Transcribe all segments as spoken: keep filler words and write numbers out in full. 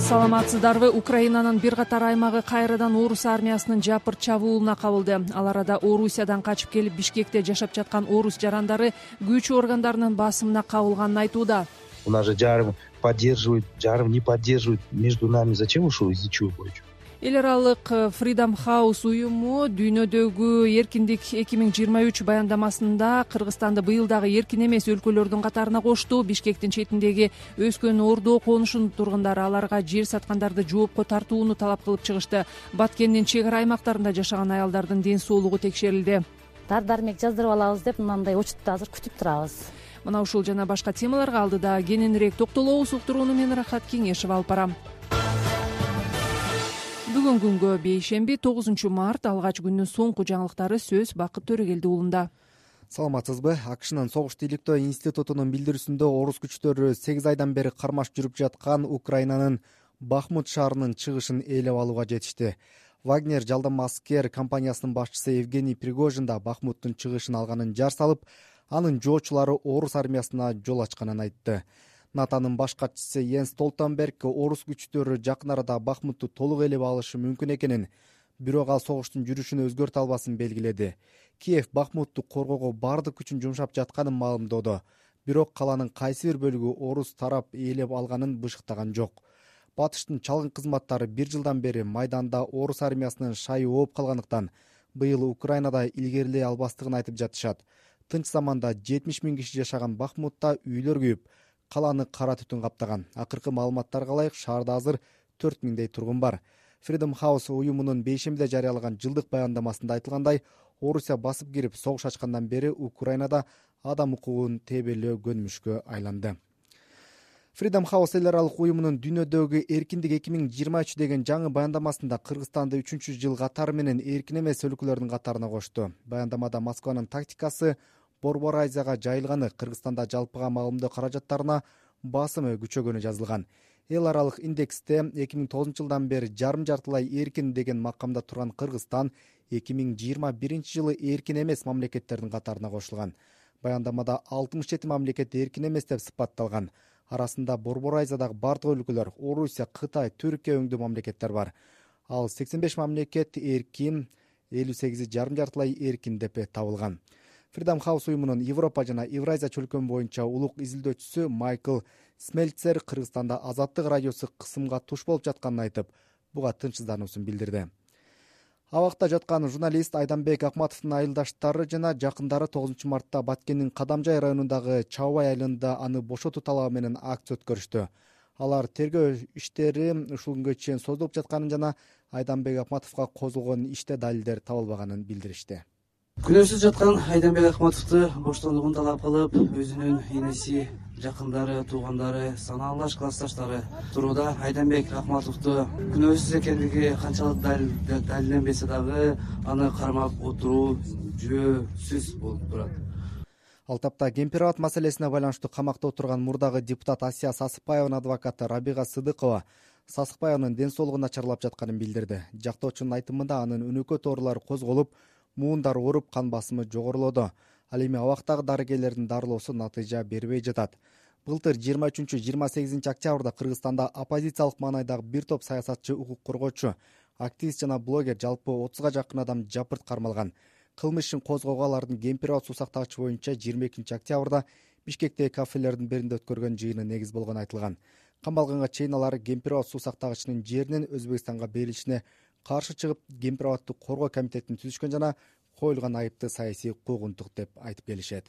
Саламатсыздарбы? Украинанын бир катар аймагы кайрадан орус армиясынын жапырт чабуулуна кабылды. Ал арада Орусиядан качып келип Бишкекте жашап жаткан орус жарандары күч органдарынын басымына кабылганын айтууда. У нас же жарым поддерживают, жарым не поддерживают. Между нами зачем ушел, из-за чего бойчу? Эл аралык Freedom House уюму дүйнөдөгү эркиндик эки миң жыйырма үч баяндамасында Кыргызстанды быйыл дагы эркин эмес өлкөлөрдүн катарына кошту. Бишкектин четиндеги өскөн Ордо конушунун тургундары аларга жер саткандарды жоопко тартууну талап кылып чыгышты. Баткендин чек ара аймактарында жашаган аялдардын ден соолугу текшерилди. Дар дармек жаздырып алабыз деп мындай учутту азыр күтүп турабыз. Мына ушул жана башка темаларга алдыда кененирээк токтолобуз. Уктурууну мен Рахат Кеңешева алып барам. Бүгүн күнгө бейшемби тогузунчу март алгач күндүн соңку жаңылыктары сөз Бакыт Төрөгелди уулунда. Саламатсызбы? АКШнын согуш тейликтөө институтунун билдирүүсүндө орус күчтөрү сегиз айдан бери кармаш жүрүп жаткан Украинанын Бахмут шаарынын чыгышын ээлеп алууга жетишти. Вагнер жалдама аскер компаниясынын башчысы Евгений Пригожин да Бахмуттун чыгышын алганын жар салып, анын жоочулары орус армиясына жол ачканын айтты. НАТОнун баш катчысы Йенс Столтенберг орус күчтөрү жакын арада Бахмутту толук ээлеп алышы мүмкүн экенин, бирок ал согуштун жүрүшүн өзгөртө албасын белгиледи. Киев Бахмутту коргоого бардык күчүн жумшап жатканын маалымдоодо, бирок каланын кайсы бир бөлүгү орус тарап ээлеп алганын бышыктаган жок. Батыштын чалгын кызматтары бир жылдан бери майданда орус армиясынын шайы ооп калгандыктан быйыл Украинада илгерилей албастыгын айтып жатышат. Тынч заманда жетимиш миң киши жашаган Бахмутта үйлөр күйүп, каланы кара түтүн каптаган. Акыркы маалыматтарга ылайык шаарда азыр төрт миңдей тургун бар. Freedom House уюмунун бейшембиде жарыялаган жылдык баяндамасында айтылгандай, Орусия басып кирип согуш ачкандан бери Украинада адам укугун тебелөө көнмүшкө айланды. Freedom House эл аралык уюмунун дүйнөдөгү эркиндик эки миң жыйырма үч деген жаңы баяндамасында Кыргызстанды үчүнчү жыл катары менен эркин эмес өлкөлөрдүн катарына кошту. Баяндамада Москванын тактикасы Борбор Азияга жайылганы, Кыргызстанда жалпыга маалымдоо каражаттарына басымы күчөгөнү жазылган. Эл аралык индексте эки миң тогузунчу жылдан бери жарым жартылай эркин деген макамда турган Кыргызстан эки миң жыйырма биринчи жылы эркин эмес мамлекеттердин катарына кошулган. Баяндамада алтымыш жети мамлекет эркин эмес деп сыпатталган. Арасында Борбор Азиядагы бардык өлкөлөр, Орусия, Кытай, Түркия өңдүү мамлекеттер бар. Ал сексен беш мамлекет эркин, элүү сегизи жарым жартылай эркин деп табылган. Freedom House уюмунун Европа жана Евразия чөлкөмү боюнча улук изилдөөчүсү Майкл Смельцер Кыргызстанда азаттык радиосу кысымга туш болуп жатканын айтып, буга тынчсыздануусун билдирди. Абакта жаткан журналист Айданбек Акматовдун айылдаштары жана жакындары тогузунчу мартта Баткендин Кадамжай районундагы Чабай айылында аны бошотуу талабы менен акция өткөрүштү. Алар тергөө иштери ушул күнгө чейин созулуп жатканын жана Айданбек Акматовго козголгон иште далилдер табылбаганын билдиришти. Күнөөсүз жаткан Айданбек Акматовду боштондугун талап кылып, өзүнүн энеси, жакындары, туугандары, санаалаш классташтары турууда. Айданбек Акматовду күнөөсүз экендиги канчалык далилденбесе дагы аны кармап отуруу жөөсүз болуп турат. Ал тапта Кемпирабад маселесине байланыштуу камакта отурган мурдагы депутат Асия Сасыкбаеванын адвокаты Рабига Сыдыкова Сасыкбаеванын ден соолугу начарлап жатканын билдирди. Жактоочунун айтымында анын өнөкөт оорулары козголуп, муундар ооруп, кан басымы жогорулоду. Ал эми абактагы дарыгерлердин дарылоосу натыйжа бербей жатат. Былтыр жыйырма үчүнчү жыйырма сегизинчи октябрда Кыргызстанда оппозициялык маанайдагы бир топ саясатчы, укук коргоочу, активист жана блогер жалпы отузга жакын адам жапырт кармалган. Кылмыш ишин козгоого алардын Кемпирабад суу сактагычы боюнча жыйырма экинчи октябрда Бишкектеги кафелердин биринде өткөргөн жыйыны негиз болгону айтылган. Камалганга чейин алар Кемпирабад суу сактагычынын жеринин Өзбекстанга берилишине каршы чыгып, Кемпирабадды коргоо комитетин түзүшкөн жана коюлган айыпты саясий куугунтук деп айтып келишет.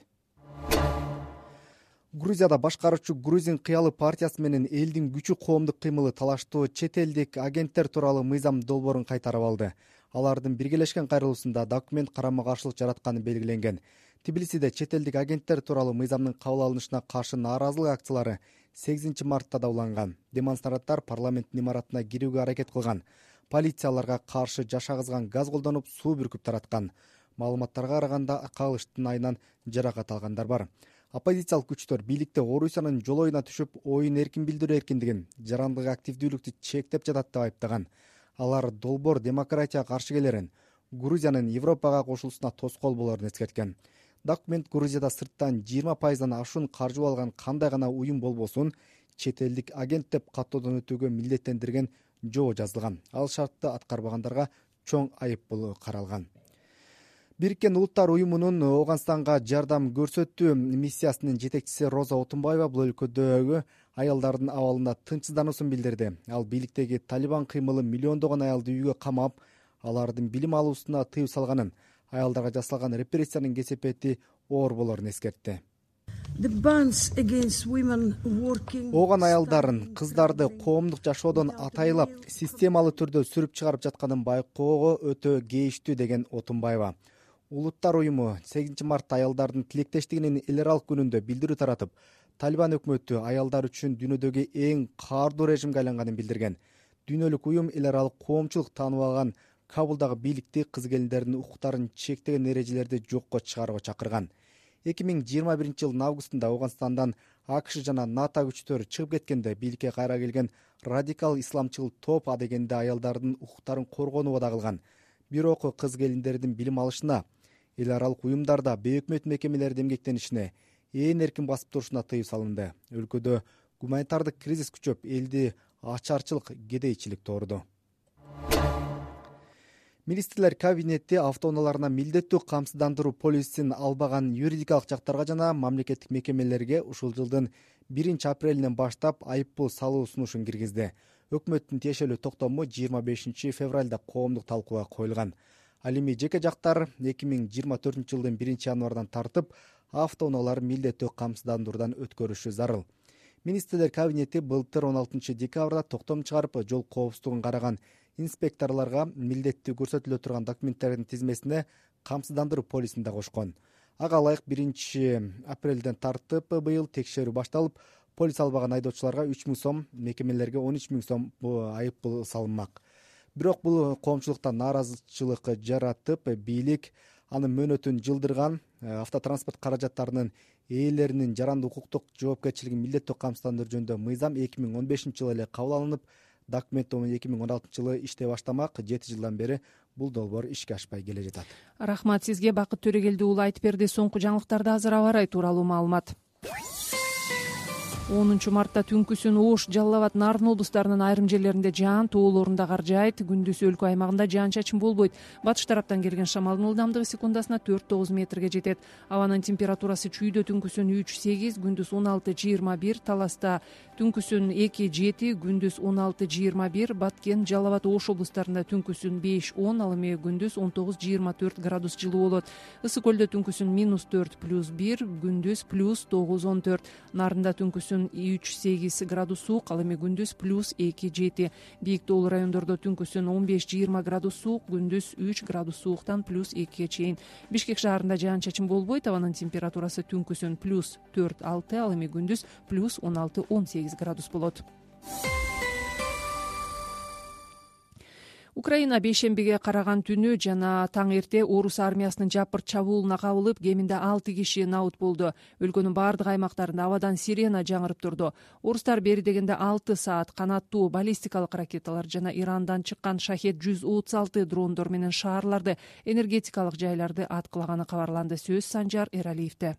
Грузияда башкаруучу Грузин кыялы партиясы менен элдин күчү коомдук кыймылы талаштуу чет элдик агенттер тууралуу мыйзам долбоорун кайтарып алды. Алардын биргелешкен кайрылуусунда документ карама каршылык жаратканы белгиленген. Тбилисиде чет элдик агенттер тууралуу мыйзамдын кабыл алынышына каршы нааразылык акциялары сегизинчи мартта да уланган. Демонстранттар парламенттин имаратына кирүүгө аракет кылган. Полиция аларга каршы жаша кызган газ колдонуп, суу бүркүп тараткан. Маалыматтарга караганда кагылыштын айынан жаракат алгандар бар. Оппозициялык күчтөр бийликте Орусиянын жолоюна түшүп, оюн эркин билдирүү эркиндигин, жарандык активдүүлүктү чектеп жатат деп айыптаган. Алар долбоор демократияга каршы келерин, Грузиянын Европага кошулуусуна тоскоол болорун эскерткен. Документ Грузияда сырттан жыйырма пайыздан ашуун каржы алган кандай гана уюм болбосун, чет элдик агент деп каттоодон өтүүгө милдеттендирген жоо жазылган. Ал шартты аткарбагандарга чоң айыппул каралган. Бириккен Улуттар уюмунун Ооганстанга жардам көрсөтүү миссиясынын жетекчиси Роза Отунбаева бул өлкөдөгү аялдардын абалына тынчсыздануусун билдирди. Ал бийликтеги Талибан кыймылы миллиондогон аялды үйгө камап, алардын билим алуусуна тыюу салганын, аялдарга жасалган репрессиянын кесепети оор болорун эскертти. Ооган аялдарын, кыздарды коомдук жашоодон атайлап, системалуу түрдө сүрүп чыгарып жатканын байкоого өтө кейиштүү деген Отунбаева. Улуттар уюму сегизинчи мартта аялдардын тилектештигинин эл аралык күнүндө билдирүү таратып, Талибан өкмөтү аялдар үчүн дүйнөдөгү эң каардуу режимге айланганын билдирген. Дүйнөлүк уюм эл аралык коомчулук тааныбаган Кабулдагы бийликти кыз келиндердин укуктарын чектеген эрежелерди жокко чыгарууга чакырган. эки миң жыйырма биринчи жылдын августунда Ооганстандан АКШ жана НАТО күчтөрү чыгып кеткенде бийликке кайра келген радикал исламчыл топ адегенде аялдардын укуктарын коргонууга да кылган. Бирок кыз келиндердин билим алышына, эл аралык уюмдарда бейөкмөт мекемелердин эмгектенишине, ээн эркин басып турушуна тыюу салынды. Өлкөдө гуманитардык кризис күчөп, элди ачарчылык, кедейчилик тоорду. Министрлер кабинети автоунааларына милдеттүү камсыздандыруу полисин албаган юридикалык жактарга жана мамлекеттик мекемелерге ушул жылдын биринчи апрелинен баштап айыппул салуу сунушун киргизди. Өкмөттүн тиешелүү токтому жыйырма бешинчи февралда коомдук талкууга коюлган. Ал эми жеке жактар эки миң жыйырма төртүнчү жылдын биринчи январдан тартып автоунаалар милдеттүү камсыздандыруудан өткөрүшү зарыл. Министрлер кабинети былтыр он алтынчы декабрда токтом чыгарып, жол коопсуздугун караган инспекторлорго милдеттүү көрсөтүлө турган документтердин тизмесине камсыздандыруу полисин да кошкон. Ага ылайык биринчи апрелден тартып быйыл текшерүү башталып, полис албаган айдоочуларга үч миң сом, мекемелерге он үч миң сом айыппул салынмак. Бирок бул коомчулукта нааразычылык жаратып, бийлик анын мөөнөтүн жылдырган, автотранспорт каражаттарынын ээлеринин жарандык укуктук жоопкерчилигин милдеттүү камсыздандыруу жөнүндө мыйзам эки миң он бешинчи жылы эле кабыл алынып, документтомо эки миң он алтынчы жылы иштей баштамак. жети жылдан бери бул долбоор ишке ашпай келе жатат. Рахмат сизге. Бакыт Төрөгелди уулу айтып берди. Соңку жаңылыктарды азыр аба ырайы тууралуу маалымат. онунчу мартта түнкүсүн Ош, Жалал Абад, Нарын облустарынын айрым жерлеринде жаан, тоолорунда кар жаайт. Күндүз өлкө аймагында жаан чачын болбойт. Батыш тараптан келген шамалдын ылдамдыгы секундасына төрт тогуз метрге жетет. Абанын температурасы чүйдө түнкүсүн үч сегиз, күндүз он алты жыйырма бир, Таласта түнкүсүн эки жети, күндүз он алты жыйырма бир, Баткен, Жалал Абад, Ош облустарында түнкүсүн беш он, ал эми күндүз он тогуз жыйырма төрт градус жылуу болот. Ысык көлдө түнкүсүн минус төрт плюс бир, күндүз плюс тогуз он төрт, Нарында түнкүсүн үч сегиз градус суук, ал эми күндүз плюс эки жети. Бийик тоолуу райондордо түнкүсүн он беш жыйырма градус суук, күндүз үч градус сууктан плюс экиге чейин. Бишкек шаарында жаан чачын болбойт. Абанын температурасы түнкүсүн плюс төрт алты, ал эми күндүз плюс он алты он сегиз градус болот. Украина бейшембиге караган түнү жана таң эрте орус армиясынын жапырт чабуулуна кабылып, кеминде алты киши набыт болду. Өлкөнүн бардык аймактарында абадан сирена жаңырып турду. Орустар бери дегенде алты саат канаттуу баллистикалык ракеталар жана Ирандан чыккан Шахед жүз отуз алты дрондор менен шаарларды, энергетикалык жайларды аткылаганы кабарланды. Сөз Санжар Эралиевде.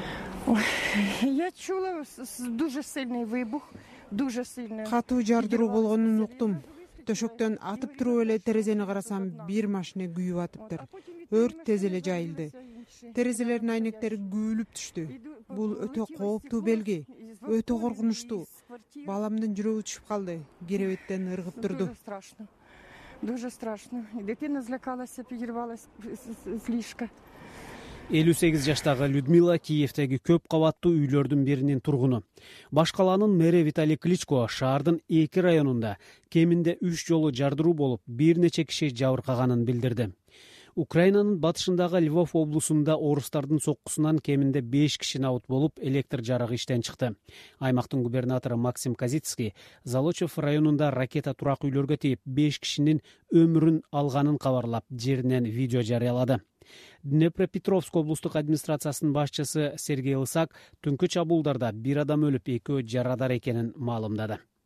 Я чула дуже сильный выбух, дуже сильный. Катуу жардыруу болгонун уктум. Төшөктөн атып туруп эле терезени карасам, бир машина күйүп атыптыр. Өрт тез эле жайылды. Терезелердин айнектери күйүлүп түштү. Бул өтө кооптуу белги, өтө коркунучтуу. Баламдын жүрөгү түшүп калды, керебеттен ыргып турду. Дуже страшно. Дитина злякалась, переживалась слишком. элүү сегиз жаштагы Людмила Киевдеги көп кабаттуу үйлөрдүн биринин тургуну. Баш калаанын мэри Виталий Кличко шаардын эки районунда кеминде үч жолу жардыруу болуп, бир нече киши жабыркаганын билдирди. Украинанын батышындагы Львов облусунда орустардын соккусунан кеминде беш киши набыт болуп, электр жарыгы иштен чыкты. Аймактын губернатору Максим Казицкий Залочев районунда ракета турак үйлөргө тийип, беш кишинин өмүрүн алганын кабарлап, жеринен видео жарыялады. Днепропетровск облустук администрациясынын башчысы Сергей Лысак түнкү чабуулдарда бир адам өлүп, экөө жарадар экенин маалымдады.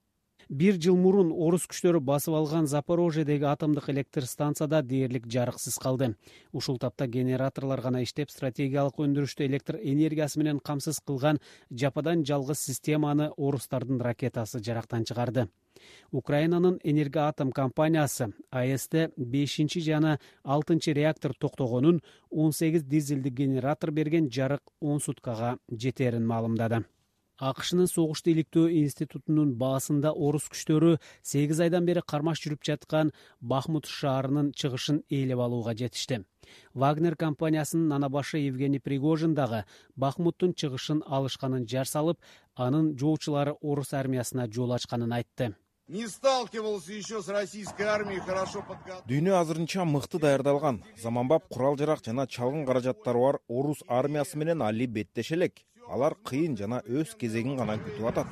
бир жыл мурун орус күчтөрү басып алган Запорожьедеги атомдук электр станцияда дээрлик жарыксыз калды. Ушул тапта генераторлор гана иштеп, стратегиялык өндүрүштү электр энергиясы менен камсыз кылган жападан жалгыз системаны орустардын ракетасы жарактан чыгарды. Украинанын Энергоатом компаниясы А Э С'те бешинчи жана алтынчы реактор токтогонун, он сегиз дизелдик генератор берген жарык он суткага жетерин маалымдады. АКШнын согушту иликтөө институтунун баасында орус күчтөрү сегиз айдан бери кармаш жүрүп жаткан Бахмут шаарынын чыгышын ээлеп алууга жетишти. Вагнер компаниясынын ана башы Евгений Пригожин дагы Бахмуттун чыгышын алышканын жар салып, анын жоочулары орус армиясына жол ачканын айтты. Не сталкивался еще с российской армией хорошо подготовлен. Дүйнө азырынча мыкты даярдалган, заманбап курал-жарак жана чалгын каражаттары бар орус армиясы менен али беттеш элек. Алар кыйын жана өз кезегин гана күтүп атат.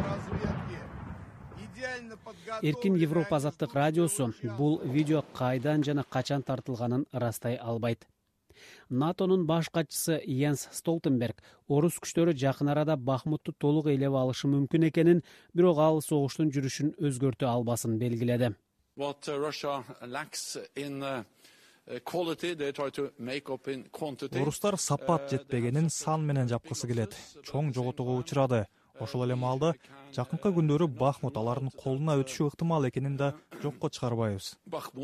Эркин Европа азаттык радиосу бул видео кайдан жана качан тартылганын ырастай албайт. НАТОнун баш катчысы Йенс Столтенберг орус күчтөрү жакын арада Бахмутту толук ээлеп алышы мүмкүн экенин, бирок ал согуштун жүрүшүн өзгөртө албасын белгиледи. Орустар сапат жетпегенин сан менен жапкысы келет. Чоң жоготууга учурады. Ошол эле маалда жакынкы күндөрү Бахмут алардын колуна өтүшү ыктымал экенин да жокко чыгарбайбыз.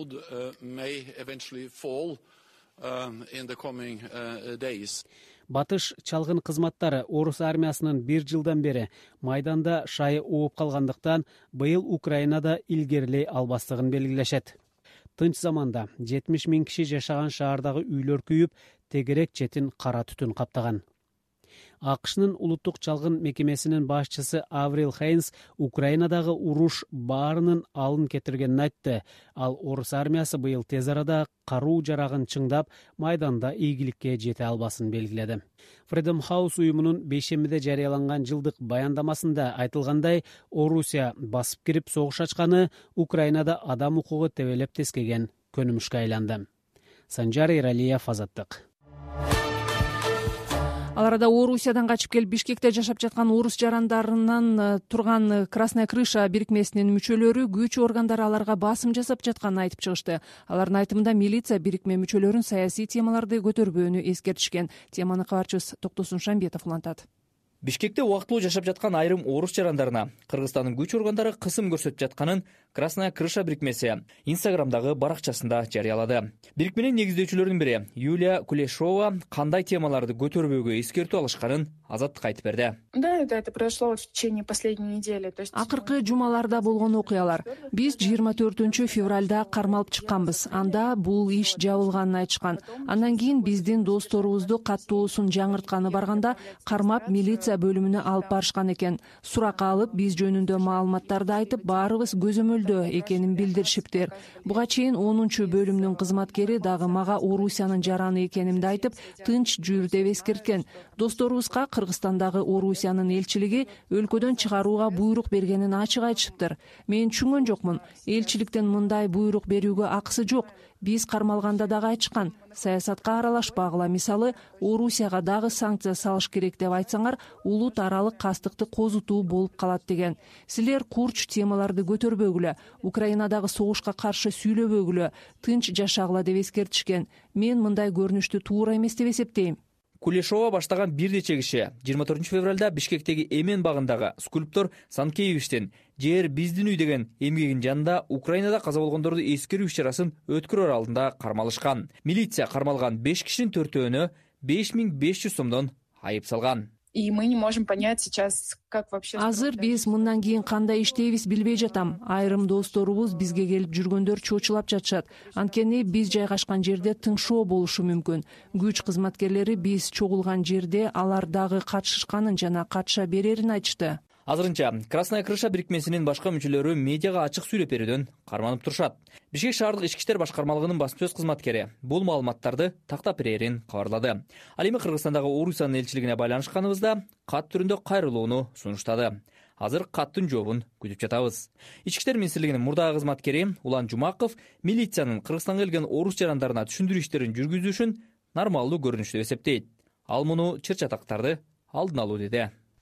Батыш чалгын кызматтары орус армиясынын бир жылдан бери майданда шайы ооп калгандыктан быйыл Украинада илгерилей албастыгын белгилешет. Тынч заманда жетимиш миң киши жашаган шаардагы үйлөр күйүп, тегерек четин кара түтүн каптаган. АКШнын улуттук чалгын мекемесинин башчысы Аврил Хейнс Украинадагы уруш баарынын алын кетиргенин айтты. Ал орус армиясы быйыл тез арада каруу жарагын чыңдап, майданда ийгиликке жете албасын белгиледи. Freedom House уюмунун бейшембиде жарыяланган жылдык баяндамасында айтылгандай, Орусия басып кирип согуш ачканы Украинада адам укугу тебелеп тескеген көнүмүшкө айланды. Санжар Иралиев, Азаттык. Ал арада Орусиядан качып келип Бишкекте жашап жаткан орус жарандарынан турган Красная крыша бирикмесинин мүчөлөрү күч органдары аларга басым жасап жатканын айтып чыгышты. Алардын айтымында милиция бирикме мүчөлөрүн саясий темаларды көтөрбөөнү эскертишкен. Теманы кабарчыбыз Токтосун Шамбетов улантат. Бишкекте убактылуу жашап жаткан айрым орус жарандарына Кыргызстандын күч органдары кысым көрсөтүп жатканын Красная крыша бирикмеси Инстаграмдагы баракчасында жарыялады. Бирикменин негиздөөчүлөрүнүн бири Юлия Кулешова кандай темаларды көтөрбөөгө эскертүү алышканын Азаттык айтып берди. Да, да, это произошло в течение последней недели. То есть акыркы жумаларда болгон окуялар. Биз жыйырма төртүнчү февралда кармалып чыкканбыз. Анда бул иш жабылганын айтышкан. Андан кийин биздин досторубузду каттоосун жаңыртканы барганда кармап милиция бөлүмүнө алып барышкан экен. Сурак алып, биз жөнүндө маалыматтарды айтып, баарыбыз көзөмөлдө экенин билдиришиптир. Буга чейин онунчу бөлүмдүн кызматкери дагы мага Орусиянын жараны экенимди айтып, тынч жүр деп эскерткен. Досторубузга Кыргызстандагы Орусиянын элчилиги өлкөдөн чыгарууга буйрук бергенин ачык айтышыптыр. Мен түшүнгөн жокмун. Элчиликтен мындай буйрук берүүгө акысы жок. Биз кармалганда дагы айтышкан, саясатка аралашпагыла, мисалы Орусияга дагы санкция салыш керек деп айтсаңар, улут аралык кастыкты козутуу болуп калат деген. Силер курч темаларды көтөрбөгүлө, Украинадагы согушка каршы сүйлөбөгүлө, тынч жашагыла деп эскертишкен. Мен мындай көрүнүштү туура эмес деп эсептейм. Кулешова баштаган бир нече киши жыйырма төртүнчү февралда Бишкектеги Эмен багындагы скульптор Санкеевичтен жер биздин үй деген эмгегинин жанында Украинада каза болгондорду эскерүү иш-чарасын өткөрөр алдында кармалышкан. Милиция кармалган беш кишинин төртөөнө беш миң беш жүз сомдон айып салган. И мы не можем понять сейчас, как вообще... Азыр биз мындан кийин кандай иштейбиз билбей жатам. Айрым досторубуз бизге келип жүргөндөр чочулап жатышат. Анткени биз жайгашкан жерде тыңшоо болушу мүмкүн. Күч кызматкерлери биз чогулган жерде алар дагы катышышканын жана катыша берерин айтышты. Азырынча Красная крыша бирикмесинин башка мүчөлөрү медиага ачык сүйлөп берүүдөн карманып турушат. Бишкек шаардык ички иштер башкармалыгынын басма сөз кызматкери бул маалыматтарды тактап берерин кабарлады. Ал эми Кыргызстандагы Орусиянын элчилигине байланышканыбызда кат түрүндө кайрылууну сунуштады. Азыр каттын жообун күтүп жатабыз. Ички иштер министрлигинин мурдагы кызматкери Улан Жумаков милициянын Кыргызстанга келген орус жарандарына түшүндүрүү иштерин жүргүзүшүн нормалдуу көрүнүш деп эсептейт. Ал муну чыр чатактарды алдын алуу деди.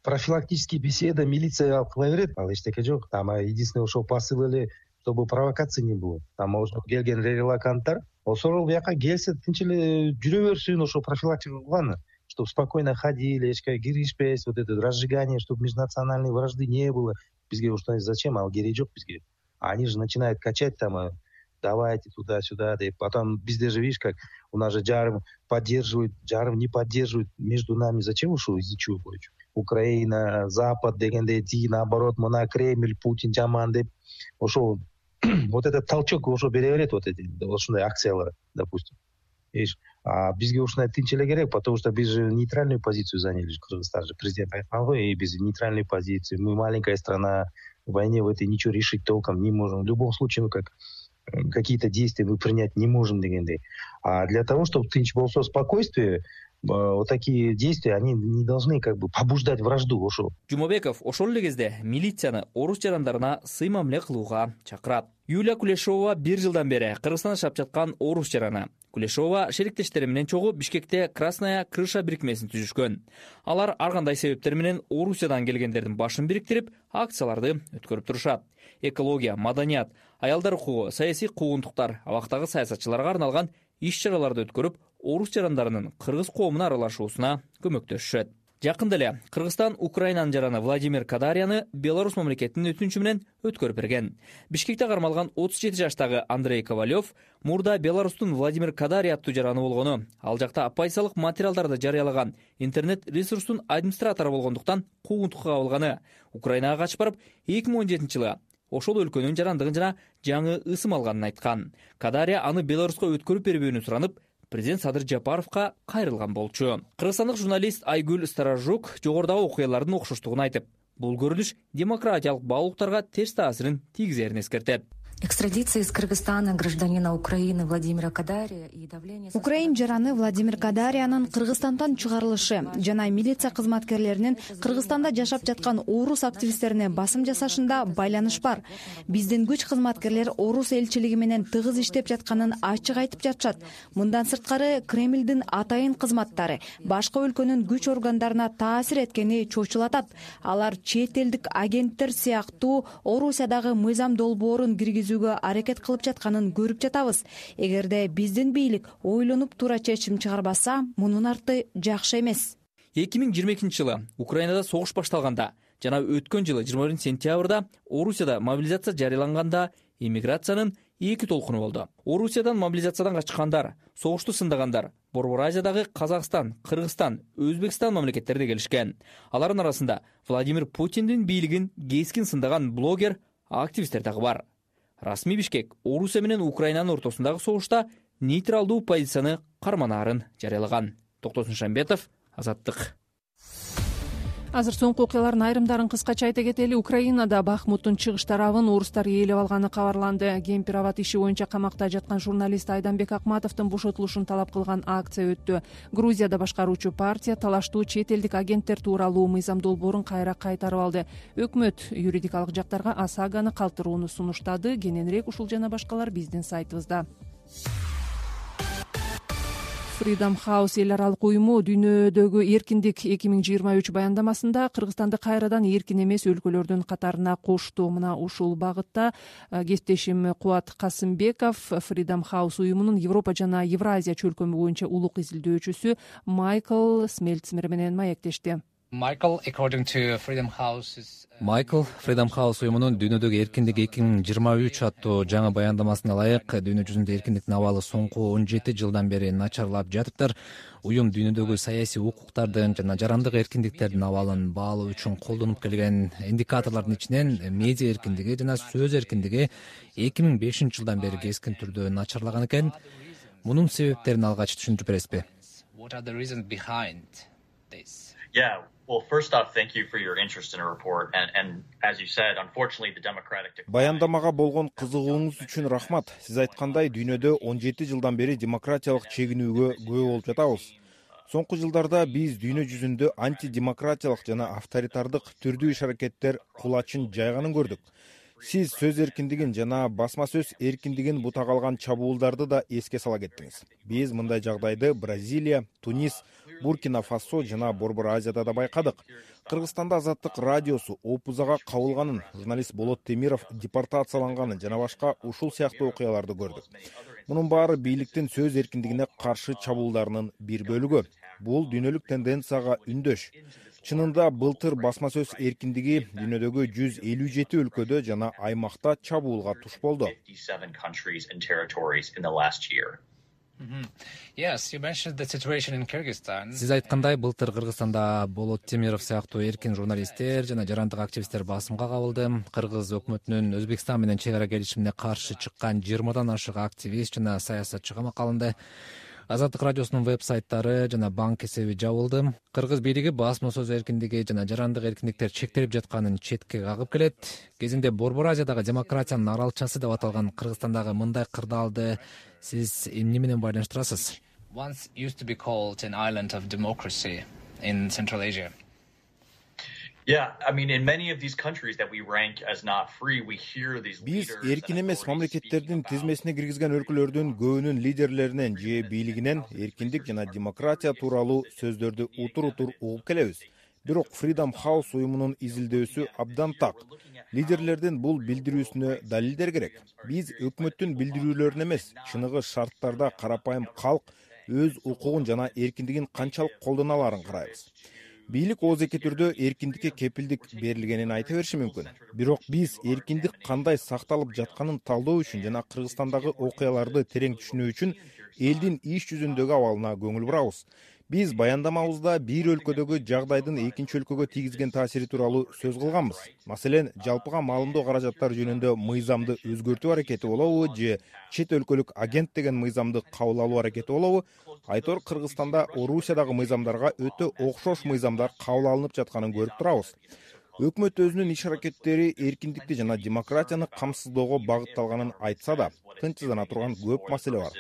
профилактический беседа милиция кыла берет, ал эчтеке жок. Там единственное ошол посыл эле, чтобы провокация не было. Там ошо келген релаканттар ошол бияка келсе тынч эле жүрө берсин, ошо профилактика кылганы, чтобы спокойно ходили, эчке киришпес, вот это разжигание, чтобы межнациональной вражды не было. Бизге ушундай зачем, ал кереги жок бизге. Они же начинают качать там, давайте туда-сюда, и потом bizde же, видишь, как у нас же жарым поддерживают, жарым не поддерживают, между нами зачем ушел из-за чего бойчу? Украина, Запад дегенде ти, наоборот, мына Кремль, Путин жаман деп ошол вот этот толчок ошо бере берет, вот эти ушундай акциялар, допустим. Видишь, а бизге ушундай тынч эле керек, потому что биз же нейтральную позицию заняли, Кыргызстан же президент айткан го, и биз нейтральную позицию, мы маленькая страна, в войне в этой ничего решить толком не можем. В любом случае, мы как какие-то действия мы принять не можем дегенде. А для того, чтобы тынч болсо спокойствие, вот такие действия, они не должны как бы побуждать вражду. Ошо. Жумабеков ошол эле кезде милицияны орус жарандарына сый мамиле кылууга чакырат. Юлия Кулешова бир жылдан бери Кыргызстанда жашап жаткан орус жараны. Кулешова шериктештери менен чогуу Бишкекте Красная крыша бирикмесин түзүшкөн. Алар ар кандай себептер менен Орусиядан келгендердин башын бириктирип, акцияларды өткөрүп турушат. Экология, маданият, аялдар укугу, саясий куугунтуктар, абактагы саясатчыларга арналган иш-чараларды өткөрүп, орус жарандарынын кыргыз коомуна аралашуусуна көмөктөшүшөт. Жакында эле Кыргызстан Украинанын жараны Владимир Кадарияны Беларусь мамлекетинин өтүнүчү менен өткөрүп берген. Бишкекте кармалган отуз жети жаштагы Андрей Ковалев мурда Беларустун Владимир Кадария аттуу жараны болгону, ал жакта оппозициялык материалдарды жарыялаган интернет-ресурстун администратору болгондуктан куугунтукка кабылганы, Украинага качып барып эки миң он жетинчи жылы ошол өлкөнүн жарандыгын жана жаңы ысым алганын айткан. Кадария аны Беларуска өткөрүп бербөөнү суранып, президент Садыр Жапаровка кайрылган болчу. Кыргызстандык журналист Айгүл Старажук жогорудагы окуялардын окшоштугун айтып, бул көрүнүш демократиялык баалуулуктарга терс таасирин тийгизерин эскертет. Экстрадиция из Кыргызстана гражданина Украины Владимира Кадария и давление... Украин жараны Владимир Кадариянын Кыргызстандан чыгарылышы жана милиция кызматкерлеринин Кыргызстанда жашап жаткан орус активисттерине басым жасашында байланыш бар. Биздин күч кызматкерлер орус элчилиги менен тыгыз иштеп жатканын ачык айтып жатышат. Мындан сырткары Кремлдин атайын кызматтары башка өлкөнүн күч органдарына таасир эткени чочулатат. Алар чет элдик агенттер сыяктуу Орусиядагы мыйзам долбоорун киргизүүгө аракет кылып жатканын көрүп жатабыз. Эгерде биздин бийлик ойлонуп туура чечим чыгарбаса, мунун арты жакшы эмес. эки миң жыйырма экинчи жылы Украинада согуш башталганда жана өткөн жылы жыйырма биринчи сентябрда Орусияда мобилизация жарыяланганда иммиграциянын эки толкуну болду. Орусиядан мобилизациядан качкандар, согушту сындагандар Борбор Азиядагы Казакстан, Кыргызстан, Өзбекстан мамлекеттерине келишкен. Алардын арасында Владимир Путиндин бийлигин кескин сындаган блогер, активисттер дагы бар. Расмий Бишкек Орусия менен Украинанын ортосундагы согушта нейтралдуу позицияны карманаарын жарыялаган. Токтосун Шамбетов, Азаттык. Азыр соңку окуялардын айрымдарын кыскача айта кетели. Украинада Бахмуттун чыгыш тарабын орустар ээлеп алганы кабарланды. Кемпир-абад иши боюнча камакта жаткан журналист Айданбек Акматовдун бошотулушун талап кылган акция өттү. Грузияда башкаруучу партия талаштуу чет элдик агенттер тууралуу мыйзам долбоорун кайра кайтарып алды. Өкмөт юридикалык жактарга ОСАГаны калтырууну сунуштады. Кененирээк ушул жана башкалар биздин сайтыбызда. Freedom House эл аралык уюму дүйнөдөгү эркиндик эки миң жыйырма үч баяндамасында Кыргызстанды кайрадан эркин эмес өлкөлөрдүн катарына кошту. Мына ушул багытта кесиптешим Кубат Касымбеков Freedom House уюмунун Европа жана Евразия чөлкөмү боюнча улук изилдөөчүсү Майкл Смельцмер менен маектешти. Michael, according to Freedom House, Майкл Freedom House уюмунун дүйнөдөгү эркиндик эки миң жыйырма үч аттуу жаңы баяндамасына ылайык дүйнө жүзүндө эркиндиктин абалы соңку он жети жылдан бери начарлап жатыптыр. Уюм дүйнөдөгү саясий укуктардын жана жарандык эркиндиктердин абалын баалоо үчүн колдонуп келген индикаторлордун ичинен медиа эркиндиги жана сөз эркиндиги эки миң бешинчи жылдан бери кескин түрдө начарлаган экен. Мунун себептерин алгач түшүндүрүп бересизби? What are the reasons behind this? Yeah. Well, first off, thank you for your interest in our report. And, and as you said, unfortunately, the democratic... Баяндамага болгон кызыгууңуз үчүн рахмат. Сиз айткандай, дүйнөдө он жети жылдан бери демократиялык чегинүүгө күбө болуп жатабыз. Соңку жылдарда биз дүйнө жүзүндө антидемократиялык жана авторитардык түрдүү иш-аракеттер кулачын жайганын көрдүк. Сиз сөз эркиндигин жана басма сөз эркиндигин бута калган чабуулдарды да эске сала кеттиңиз. Биз мындай жагдайды Бразилия, Тунис, Буркина Фасо жана Борбор Азияда да байкадык. Кыргызстанда Азаттык радиосу опузага кабылганын, журналист Болот Темиров депортацияланганын жана башка ушул сыяктуу окуяларды көрдүк. Мунун баары бийликтин сөз эркиндигине каршы чабуулдарынын бир бөлүгү. Бул дүйнөлүк тенденцияга үндөш. Чынында былтыр басма сөз эркиндиги дүйнөдөгү жүз элүү жети өлкөдө жана аймакта чабуулга туш болду. Сиз айткандай, былтыр Кыргызстанда Болот Темиров сыяктуу эркин журналисттер жана жарандык активисттер басымга кабылды. Кыргыз өкмөтүнүн Өзбекстан менен чек ара келишимине каршы чыккан жыйырмадан ашык активист жана саясатчы камакка алынды. Азаттык радиосунун веб-сайттары жана банк эсеби жабылды. Кыргыз бийлиги басма сөз эркиндиги жана жарандык эркиндиктер чектелип жатканын четке кагып келет. Кезинде Борбор Азиядагы демократиянын аралчасы деп аталган Кыргызстандагы мындай кырдаалды сиз эмне менен байланыштырасыз? Once used to be called an island of democracy in Central Asia. Yeah, I mean, in many of these countries that we rank as not free, we hear these Биз leaders. эркин эмес мамлекеттердин тизмесине киргизген өлкөлөрдүн көбүнүн лидерлеринен же бийлигинен эркиндик жана демократия тууралуу сөздөрдү утур-утур угуп келебиз. Бирок Freedom House уюмунун изилдөөсү абдан так. Лидерлердин бул билдирүүсүнө далилдер керек. Биз өкмөттүн билдирүүлөрүн эмес, чыныгы шарттарда карапайым калк өз укугун жана эркиндигин канчалык колдоно аларын карайбыз. Бийлик оозеки түрдө эркиндикке кепилдик берилгенин айта бериши мүмкүн. Бирок биз эркиндик кандай сакталып жатканын талдоо үчүн жана Кыргызстандагы окуяларды терең түшүнүү үчүн элдин иш жүзүндөгү абалына көңүл бурабыз. Биз баяндамабызда бир өлкөдөгү жагдайдын экинчи өлкөгө тийгизген таасири тууралуу сөз кылганбыз. Маселен, жалпыга маалымдоо каражаттар жөнүндө мыйзамды өзгөртүү аракети болобу же чет өлкөлүк агент деген мыйзамды кабыл алуу аракети болобу? Айтор Кыргызстанда Орусиядагы мыйзамдарга өтө окшош мыйзамдар кабыл алынып жатканын көрүп турабыз. Өкмөт өзүнүн иш аракеттери эркиндикти жана демократияны камсыздоого багытталганын айтса да, тынчсыздана турган көп маселе бар.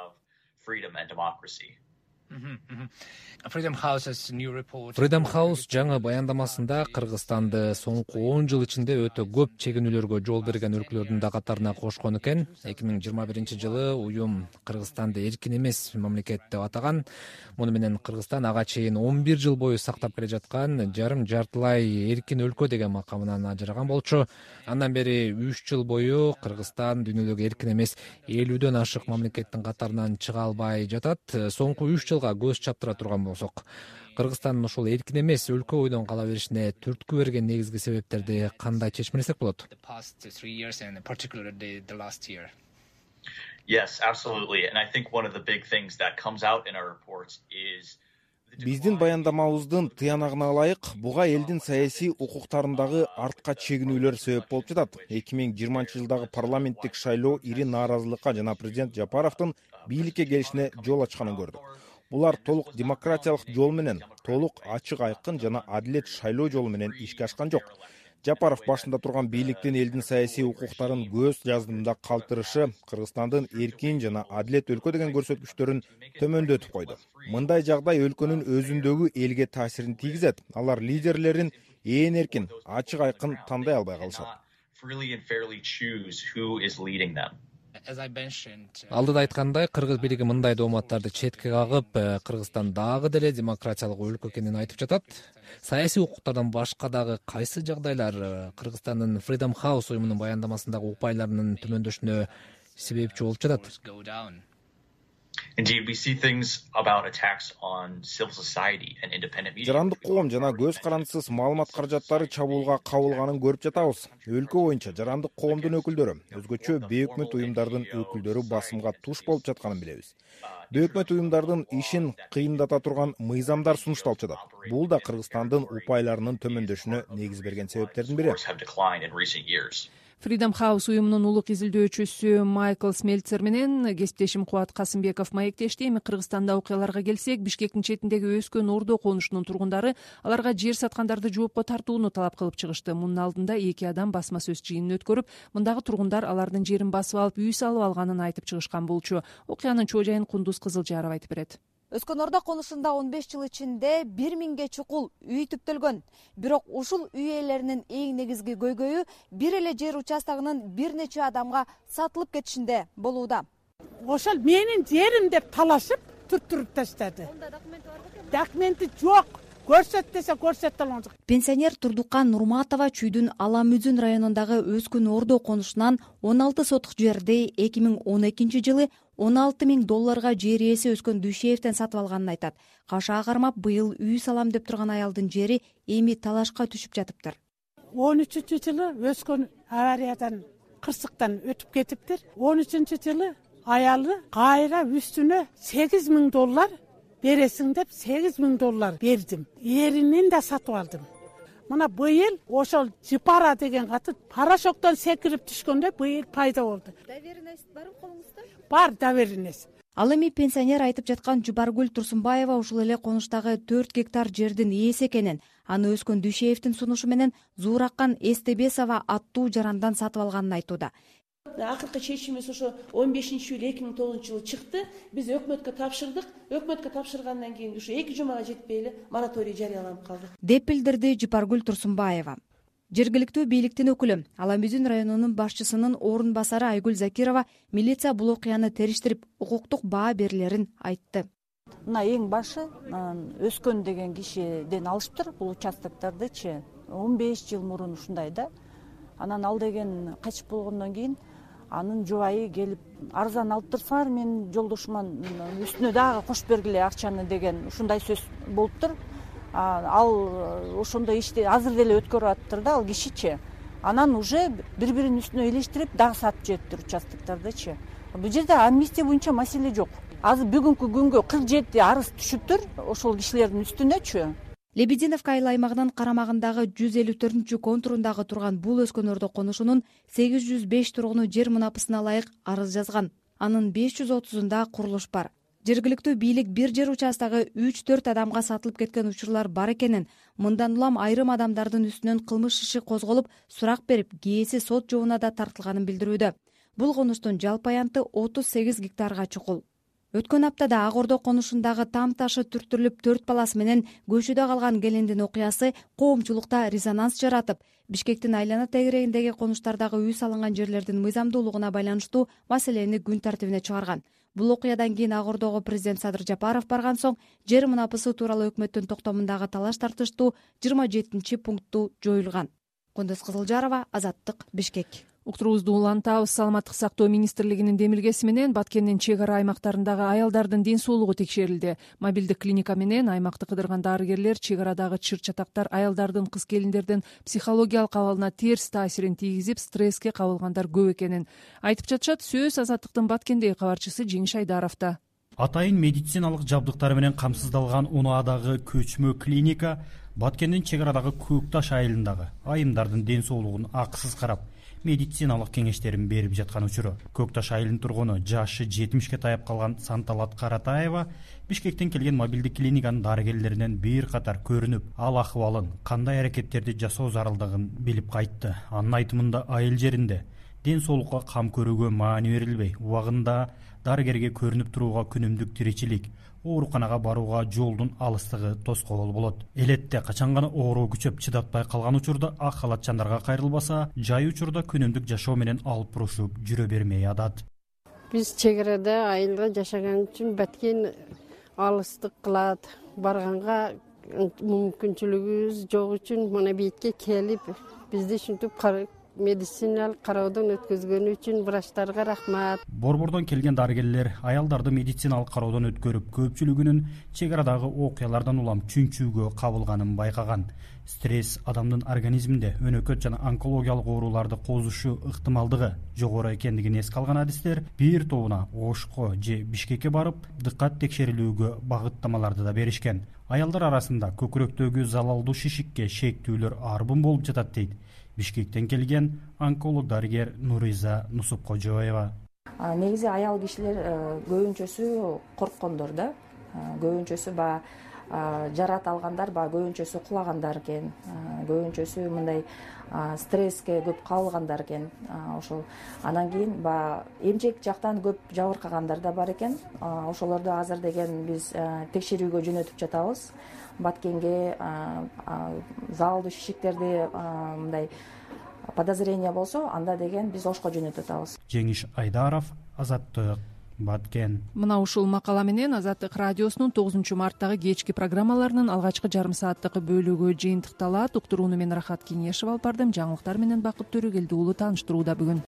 Freedom House жаңы баяндамасында Кыргызстанды соңку он жыл ичинде өтө көп чегинүүлөргө жол берген өлкөлөрдүн да катарына кошкон экен. эки миң жыйырма биринчи жылы уюм Кыргызстанды эркин эмес мамлекет деп атаган. Муну менен Кыргызстан ага чейин он бир жыл бою сактап келе жаткан жарым жартылай эркин өлкө деген макамынан ажыраган болчу. Андан бери үч жыл бою Кыргызстан дүйнөдөгү эркин эмес элүүдөн ашык мамлекеттин катарынан чыга албай жатат. Соңку үч жылга көз чаптыра турган болсок, Кыргызстандын ушул эркин эмес өлкө бойдон кала беришине түрткү берген негизги себептерди кандай чечмелесек болот? Yes, absolutely. And I think one of the big things that comes out in our reports is Биздин баяндамабыздын тыянагына ылайык, буга элдин саясий укуктарындагы артка чегинүүлөр себеп болуп жатат. эки миң жыйырманчы жылдагы парламенттик шайлоо ири нааразылыкка жана президент Жапаровдун бийликке келишине жол ачканын көрдүк. Булар толук демократиялык жол менен, толук ачык айкын жана адилет шайлоо жолу менен ишке ашкан жок. Жапаров башында турган бийликтин элдин саясий укуктарын көз жаздымда калтырышы Кыргызстандын эркин жана адилет өлкө деген көрсөткүчтөрүн төмөндөтүп койду. Мындай жагдай өлкөнүн өзүндөгү элге таасирин тийгизет. Алар лидерлерин ээн эркин, ачык айкын тандай албай калышат. Алдыда айткандай, Кыргыз бийлиги мындай дооматтарды четке кагып, Кыргызстан дагы деле демократиялык өлкө экенин айтып жатат. Саясий укуктардан башка дагы кайсы жагдайлар Кыргызстандын Freedom House уюмунун баяндамасындагы упайларынын төмөндөшүнө себепчи болуп жатат? Indeed, we see things about attacks on civil society and independent media. Жарандык коом жана көз карандысыз маалымат каражаттары чабуулга кабылганын көрүп жатабыз. Өлкө боюнча жарандык коомдун өкүлдөрү, өзгөчө бейөкмөт уюмдардын өкүлдөрү басымга туш болуп жатканын билебиз. Бейөкмөт уюмдардын ишин кыйындата турган мыйзамдар сунушталып жатат. Бул да Кыргызстандын упайларынын төмөндөшүнө негиз берген себептердин бири. Freedom House уюмунун улук изилдөөчүсү Майкл Смельцер менен кесиптешим Кубат Касымбеков маектешти. Эми Кыргызстанда окуяларга келсек, Бишкектин четиндеги өскөн Ордо конушунун тургундары аларга жер саткандарды жоопко тартууну талап кылып чыгышты. Мунун алдында эки адам басма сөз жыйынын өткөрүп, мындагы тургундар алардын жерин басып алып, үй салып алганын айтып чыгышкан болчу. Окуянын чоо жайын Кундуз Кызылжаров айтып берет. Өскөн Ордо конушунда он беш жыл ичинде бир миңге чукул үй түптөлгөн. Бирок ушул үй ээлеринин эң негизги көйгөйү бир эле жер участогунун бир нече адамга сатылып кетишинде болууда. Ошол менин жерим деп талашып түртүрүп таштады. Документи жок. Көрсөт десе көрсөтө алган. Пенсионер Турдукан Нурматова Чүйдүн Аламүзүн районундагы Өскөн Ордо конушунан он алты сотук жерди эки миң он экинчи жылы он алты миң долларга жер ээси Өскөн Дүйшеевден сатып алганын айтат. Кашаа кармап быйыл үй салам деп турган аялдын жери эми талашка түшүп жатыптыр. он үчүнчү жылы Өскөн авариядан кырсыктан өтүп кетиптир. он үчүнчү жылы аялы кайра үстүнө сегиз миң доллар бересиң деп сегиз миң доллар бердим. Эринен да сатып алдым. Мына быйыл ошол Жипара деген каты парашоктон секирип түшкөндө быйыл пайда болду. Доверенность барбы колуңузда? Бар доверенность. Ал эми пенсионер айтып жаткан Жубаргүл Турсунбаева ушул эле конуштагы төрт гектар жердин ээси экенин, аны Өскөн Дүйшеевдин сунушу менен Зуураккан Эстебесова аттуу жарандан сатып алганын айтууда. Акыркы чечимибиз ошо он бешинчи июль эки миң тогузунчу жылы чыкты. Биз өкмөткө тапшырдык. Өкмөткө тапшыргандан кийин ушу эки жумага жетпей эле мораторий жарыяланып калды. Деп билдирди Жупаргүл Турсунбаева. Жергиликтүү бийликтин өкүлү Аламүзүн районунун башчысынын орун басары Айгүл Закирова милиция бул окуяны териштирип, укуктук баа берилерин айтты. Мына эң башы Өскөн деген кишиден алышыптыр бул участоктардычы он беш жыл мурун ушундай да. Анан ал деген качып болгондон кийин анын жубайы келип арзан алып турсаңар мен жолдошуман үстүнө дагы кошуп бергиле акчаны деген ушундай сөз болуптур. Ал ошондой ишти азыр деле өткөрүп атыптыр да ал кишичи. Анан уже бири-биринин үстүнө илештирип дагы сатып жибептир участоктардычы. Бул жерде амнистия боюнча маселе жок. Азыр бүгүнкү күнгө кырк жети арыз түшүптүр ошол кишилердин үстүнөчү. Лебединовка айыл аймагынын карамагындагы жүз элүү төртүнчү контурундагы турган бул Өскөн Ордо конушунун сегиз жүз беш тургуну жер мунапысына ылайык арыз жазган. Анын беш жүз отузунда курулуш бар. Жергиликтүү бийлик бир жер участогу үч төрт адамга сатылып кеткен учурлар бар экенин, мындан улам айрым адамдардын үстүнөн кылмыш иши козголуп, сурак берип, кээси сот жобуна да тартылганын билдирүүдө. Бул конуштун жалпы аянты отуз сегиз гектарга чукул. Өткөн аптада Ак Ордо конушундагы там ташы түртүрүлүп төрт баласы менен көчөдө калган келиндин окуясы коомчулукта резонанс жаратып, Бишкектин айлана тегерегиндеги конуштардагы үй салынган жерлердин мыйзамдуулугуна байланыштуу маселени күн тартибине чыгарган. Бул окуядан кийин Ак Ордого президент Садыр Жапаров барган соң жер мунапысы тууралуу өкмөттүн токтомундагы талаш тартыштуу жыйырма жетинчи пункту жоюлган. Кундуз Кызылжарова, Азаттык, Бишкек. Уктуруубузду улантабыз. Саламаттык сактоо министрлигинин демилгеси менен Баткендин чек ара аймактарындагы аялдардын ден соолугу текшерилди. Мобилдик клиника менен аймакты кыдырган дарыгерлер чек арадагы чыр чатактар аялдардын, кыз келиндердин психологиялык абалына терс таасирин тийгизип, стресске кабылгандар көп экенин айтып жатышат. Сөз Азаттыктын Баткендеги кабарчысы Жеңиш Айдаровда. Атайын медициналык жабдыктар менен камсыздалган Унаадагы көчмө клиника Баткендин чек арадагы Көк Таш айылындагы айымдардын ден соолугун акысыз карап, медициналык кеңештерин берип жаткан учуру. Көк Таш айылынын тургуну жашы жетимишке таяп калган Санталат Каратаева Бишкектен келген мобилдик клиниканын дарыгерлеринен бир катар көрүнүп, ал акыбалын, кандай аракеттерди жасоо зарылдыгын билип кайтты. Анын айтымында айыл жеринде ден соолукка кам көрүүгө маани берилбей, убагында дарыгерге көрүнүп турууга күнүмдүк тиричилик, ооруканага барууга жолдун алыстыгы тоскоол болот. Элетте качан гана оору күчөп чыдатпай калган учурда ак халатчандарга кайрылбаса, жай учурда күнүмдүк жашоо менен алып бурушуп жүрө бермей атат. Биз чек арада айылда жашаган үчүн Баткен алыстык кылат. Барганга мүмкүнчүлүгүбүз жок үчүн мына бетке келип, бизди ушинтип медициналык кароодон өткөзгөнү үчүн врачтарга рахмат. Борбордон келген дарыгерлер аялдарды медициналык кароодон өткөрүп, көпчүлүгүнүн чек арадагы окуялардан улам чүнчүүгө кабылганын байкаган. Стресс адамдын организминде өнөкөт жана онкологиялык ооруларды козушу ыктымалдыгы жогору экендигин эске алган адистер бир тобуна Ошко же Бишкекке барып, дыккат текшерилүүгө багыттамаларды да беришкен. Аялдар арасында көкүрөктөгү залалдуу шишикке шектүүлөр арбын болуп жатат дейт Бишкектен келген онколог дарыгер Нуриза Нусупкожоева. Негизи аял кишилер көбүнчөсү корккондор да. Көбүнчөсү баягы жарат алгандар баягы көбүнчөсү кулагандар экен, көбүнчөсү мындай стресске көп кабылгандар экен. Ошол анан кийин баягы эмчек жактан көп жабыркагандар да бар экен. Ошолорду азыр деген биз текшерүүгө жөнөтүп жатабыз. Баткенге залдуу шишиктерди мындай подозрение болсо, анда деген биз Ошко жөнөтүп атабыз. Жеңиш Айдаров, Азаттык, Баткен. Мына ушул макала менен Азаттык радиосунун тогузунчу марттагы кечки программаларынын алгачкы жарым сааттык бөлүгү жыйынтыкталат. Уктурууну мен Рахат Кеңешева алып бардым. Жаңылыктар менен Бакыт Төрөгелди уулу тааныштырууда бүгүн.